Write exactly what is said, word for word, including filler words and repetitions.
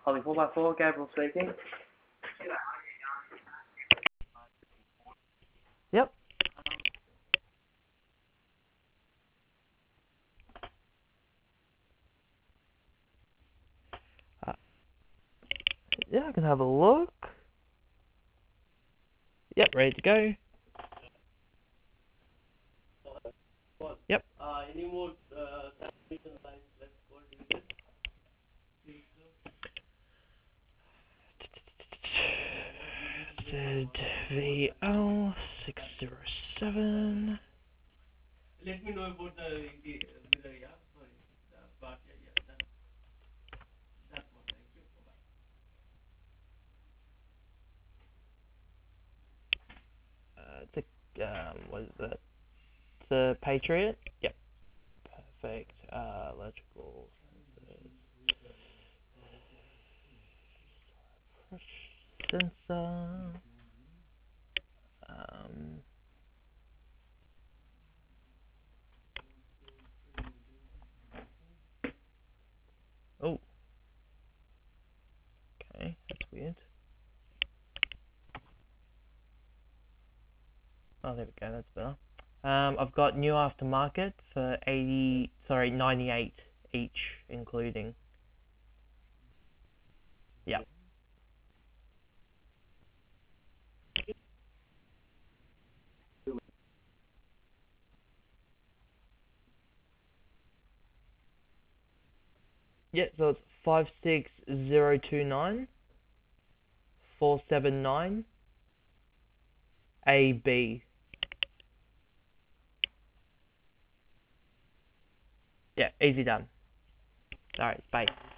Holly four by four, Gabriel speaking. Yep. Uh, yeah, I can have a look. Yep, ready to go. Yep. Uh, any more uh, transmission lines left for division? Z V L six zero seven. Let me know about the the mirror, yeah. Sorry, the part, yeah, yeah. That, that one. Thank you. Bye. Uh, it's a, um, what is it? It's a Patriot? Yep. Perfect. Uh, electrical sensors. Sensor. Um, oh, okay, that's weird. Oh, there we go, that's better. Um, I've got new aftermarket for eighty, sorry, ninety-eight each, including. Yep. Yeah, so it's five six zero two nine four seven nine A B. Yeah, easy done. Alright, bye.